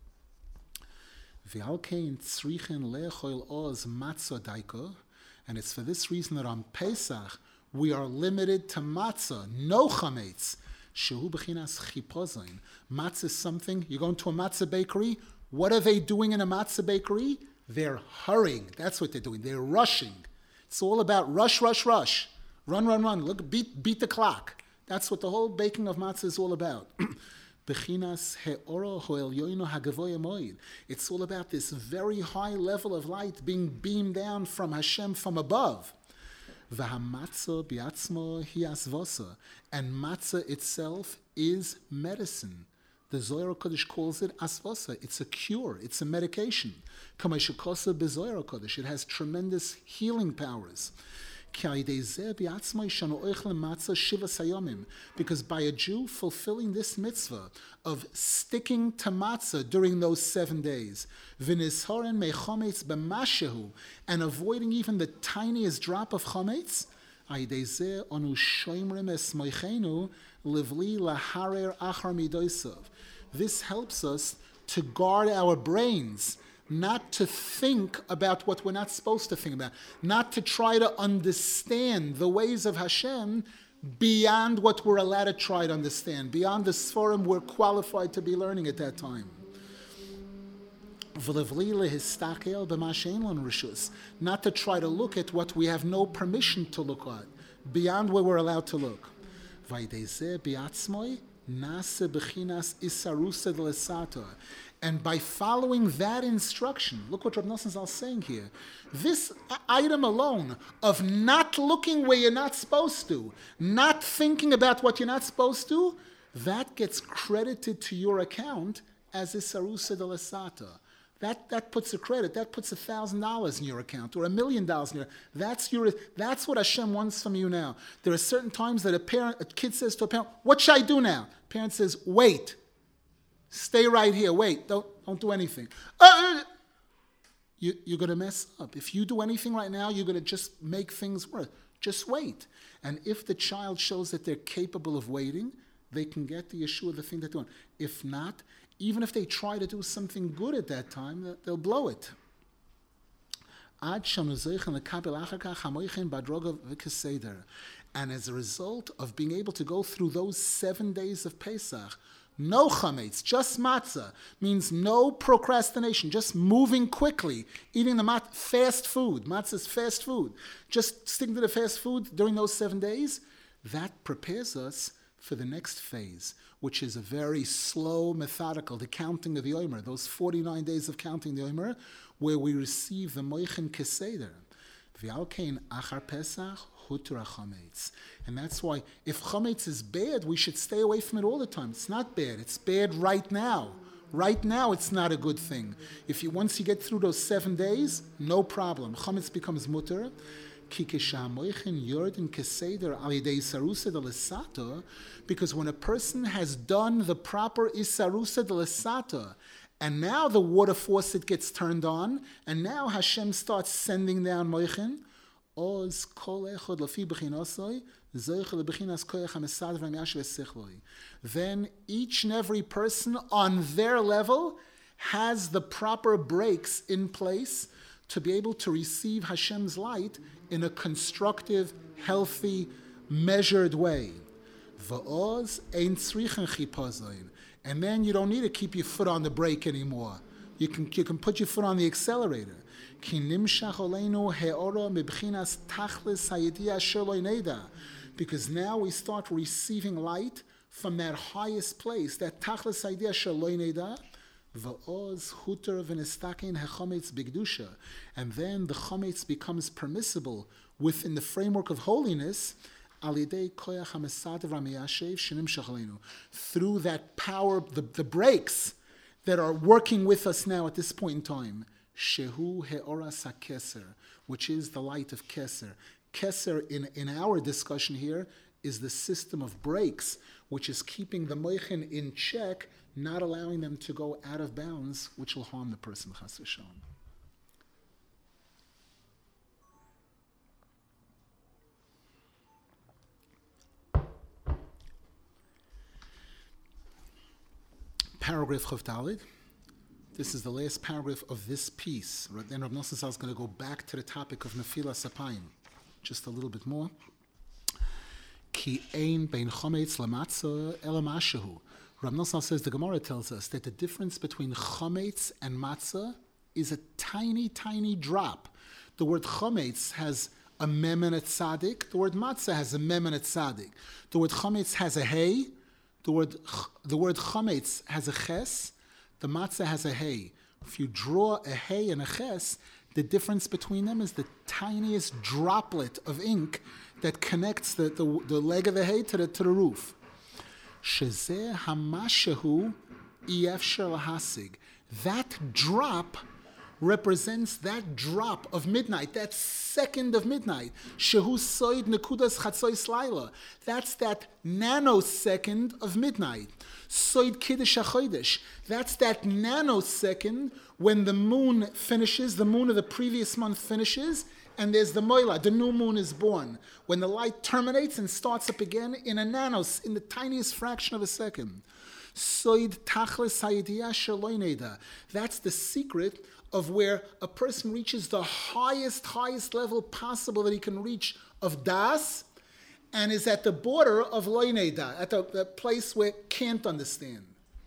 And it's for this reason that on Pesach, we are limited to matzah, no chametz. Shehu b'chinas chipozain. Matzah is something, you go into a matzah bakery, what are they doing in a matzah bakery? They're hurrying. That's what they're doing. They're rushing. It's all about rush. Run. Look, beat the clock. That's what the whole baking of matzah is all about. It's all about this very high level of light being beamed down from Hashem from above. And matzah itself is medicine. The Zohar Kodesh calls it asvasa. It's a cure. It's a medication. It has tremendous healing powers. Because by a Jew fulfilling this mitzvah of sticking to matzah during those 7 days, and avoiding even the tiniest drop of chametz, this helps us to guard our brains, not to think about what we're not supposed to think about, not to try to understand the ways of Hashem beyond what we're allowed to try to understand, beyond the Sforim we're qualified to be learning at that time. Not to try to look at what we have no permission to look at, beyond where we're allowed to look. And by following that instruction, look what Rav Nosson Zal is saying here. This item alone of not looking where you're not supposed to, not thinking about what you're not supposed to, that gets credited to your account as Isarusa de Lasata. That puts a credit. That puts $1,000 in your account or $1 million in your. That's what Hashem wants from you now. There are certain times that a kid says to a parent, "What should I do now?" Parent says, "Wait, stay right here. Wait, don't do anything." You're going to mess up. If you do anything right now, you're going to just make things worse. Just wait. And if the child shows that they're capable of waiting, they can get the issue of the thing they're doing. If not, even if they try to do something good at that time, they'll blow it. And as a result of being able to go through those 7 days of Pesach, no chametz, just matzah, means no procrastination, just moving quickly, eating the fast food. Matzah is fast food. Just sticking to the fast food during those 7 days, that prepares us for the next phase, which is a very slow, methodical, the counting of the Omer, those 49 days of counting the Omer, where we receive the Moichin Keseder. V'alkein achar Pesach, hutra chametz. And that's why, if chametz is bad, we should stay away from it all the time. It's not bad. It's bad right now. Right now, it's not a good thing. Once you get through those 7 days, no problem. Chametz becomes mutter. Because when a person has done the proper isarusa de l'sata, and now the water faucet gets turned on, and now Hashem starts sending down moichin, then each and every person on their level has the proper breaks in place to be able to receive Hashem's light in a constructive, healthy, measured way. And then you don't need to keep your foot on the brake anymore. You can put your foot on the accelerator. Because now we start receiving light from that highest place, that tachlis idea shelo neda. And then the chametz becomes permissible within the framework of holiness through that power, the brakes that are working with us now at this point in time. Shehu he'oras hakeser, which is the light of keser. Keser, in our discussion here, is the system of brakes, which is keeping the moichin in check, not allowing them to go out of bounds, which will harm the person, chas v'shalom. paragraph Chav Daled. This is the last paragraph of this piece. Then Rav Nosson Zal is going to go back to the topic of Nefilas Apayim, just a little bit more. Ki ein bein chometz lamatzah ela mashahu. Rav Nosson says, the Gemara tells us that the difference between chometz and matzah is a tiny, tiny drop. The word chometz has a mem and a tzaddik. The word matzah has a mem and a tzaddik. The word chometz has a hey. The word chometz has a ches. The matzah has a hey. If you draw a hey and a ches, the difference between them is the tiniest droplet of ink that connects the leg of the hay to the roof. Shezeh hamashahu iyefshar lahasig. That drop represents that drop of midnight, that second of midnight. Shehu soid nekudas chatzois laila. That's that nanosecond of midnight. Soid kiddush hachodesh. That's that nanosecond when the moon finishes, the moon of the previous month finishes, and there's the moila, the new moon is born. When the light terminates and starts up again in the tiniest fraction of a second. Soid tachlis hayidiyah sheloi neda. That's the secret of where a person reaches the highest level possible that he can reach of das, and is at the border of loy neda, at the place where can't understand.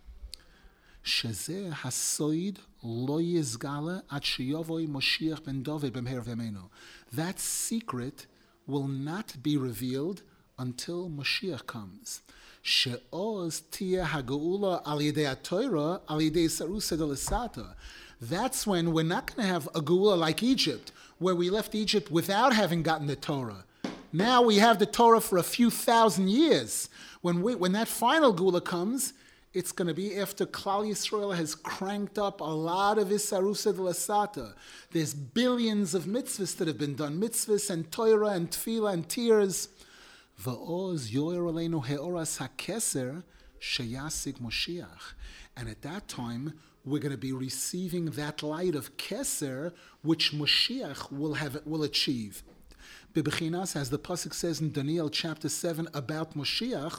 Shezeh hasoid lo yizgala at sheyovoi Moshiach ben David b'mher v'meinu. That secret will not be revealed until Moshiach comes. She'oz tia ha'geula al yidei ha'Torah al yidei sarusa de'lesata. That's when we're not going to have a geula like Egypt, where we left Egypt without having gotten the Torah. Now we have the Torah for a few thousand years. When that final geula comes, it's going to be after Klal Yisrael has cranked up a lot of Isarusa D'Lasata. There's billions of mitzvahs that have been done, mitzvahs and Torah and Tefillah and tears. Va'oz yoyer aleinu he'oras ha'keser sheyasig Moshiach. And at that time, we're going to be receiving that light of Keser, which Moshiach will achieve. Bebechinas, as the pasuk says in Daniel chapter 7 about Moshiach,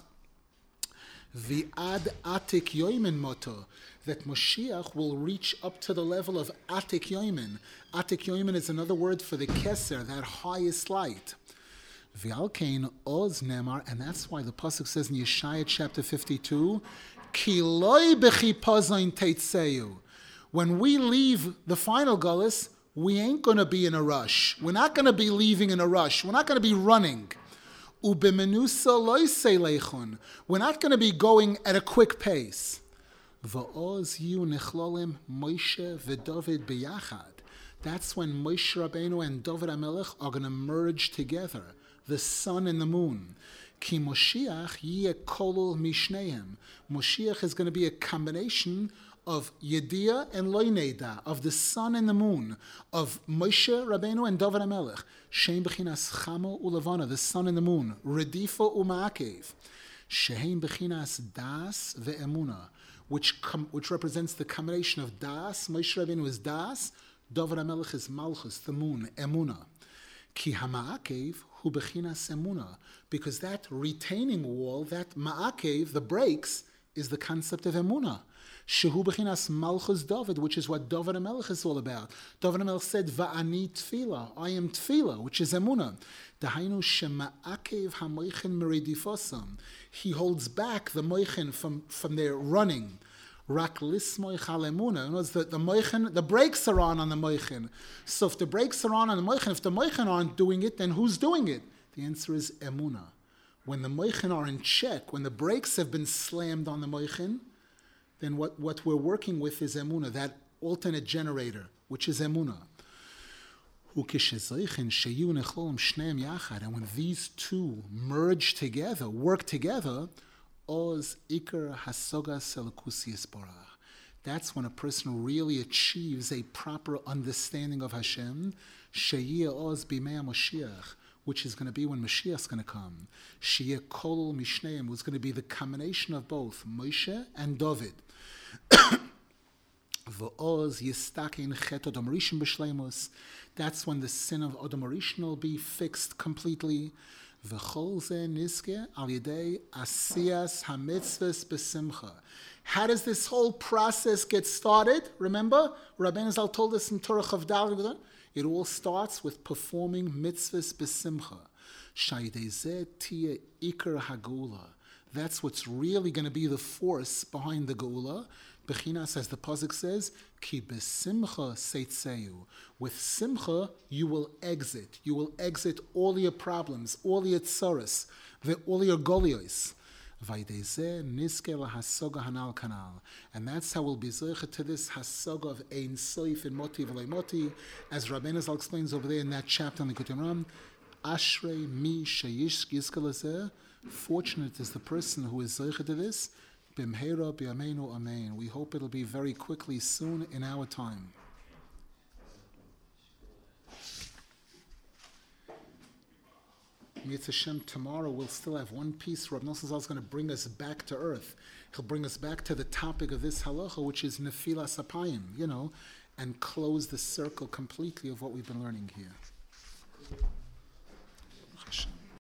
V'ad atik yoimin moto, that Moshiach will reach up to the level of atik yoimin. Atik yoimin is another word for the Keser, that highest light. V'alkein oz nemar, and that's why the pasuk says in Yeshaya chapter 52, Ki loy b'chipazayin teitzeyu. When we leave the final gullus, we ain't going to be in a rush. We're not going to be leaving in a rush. We're not going to be running. Ubemenusa loy seilechun. We're not going to be going at a quick pace. Va'oz yu nechlolim Moshe v'David b'yachad. That's when Moshe Rabbeinu and David HaMelech are going to merge together, the sun and the moon. Ki Moshiach yeh kolul mishneim. Moshiach is going to be a combination of Yediyah and Loy Neda, of the sun and the moon, of Moshe Rabbeinu and David HaMelech. Shein b'chinas chamo u'levana, the sun and the moon. Redifa u'ma'akev. Shein b'chinas das ve'emuna, which represents the combination of das. Moshe Rabbeinu is das. David HaMelech is malchus, the moon, emuna. Ki ha'ma'akev hu b'chinas emuna, because that retaining wall, that ma'akev, the breaks, is the concept of emuna. Shehu b'chinas malchus David, which is what David HaMelech is all about. David HaMelech said, Va'ani tefillah, I am tefillah, which is emuna. Dahainu shema'akev ha'moichin meredifosam. He holds back the moichin from their running. Rak lismoich halemuna. In other words, the moichin, the brakes are on the moichin. So if the brakes are on the moichin, if the moichin aren't doing it, then who's doing it? The answer is emuna. When the moichin are in check, when the brakes have been slammed on the moichin, then what we're working with is emuna, that alternate generator, which is emuna. And when these two merge together, work together, oz ikar hasogas elokusius barach. That's when a person really achieves a proper understanding of Hashem. Sheyeh oz b'mei Moshiach, which is going to be when Mashiach's going to come. Sheyeh kol mishneim, was going to be the combination of both Moshe and David. V'oz yistakin chet Adam Rishon b'shleimus. That's when the sin of Adam Rishon will be fixed completely. V'chol ze nizke al yedei asiyas hamitzvahs besimcha. How does this whole process get started? Remember, Rabbeinu Zal told us in Torah Chavdal, it all starts with performing mitzvahs besimcha. Shaydei ze tia ikar hagula. That's what's really going to be the force behind the geula. Bechinas, as the pasuk says, ki besimcha seitzeu. With simcha, you will exit. You will exit all your problems, all your tsaras, all your golios. And that's how we'll be zeicha to this hasaga of ein soif in moti v'lei moti, as Rabbeinu Zal explains over there in that chapter in the Likutei Moharan. Ashrei mi sheyish yizka lazeh. Fortunate is the person who is zeicha to this. Bimheira bi'ameinu amen. We hope it'll be very quickly soon in our time. Mitzvah Hashem, tomorrow we'll still have one piece. Rav Nosson Zal is going to bring us back to earth. He'll bring us back to the topic of this halacha, which is nefilas apayim, and close the circle completely of what we've been learning here.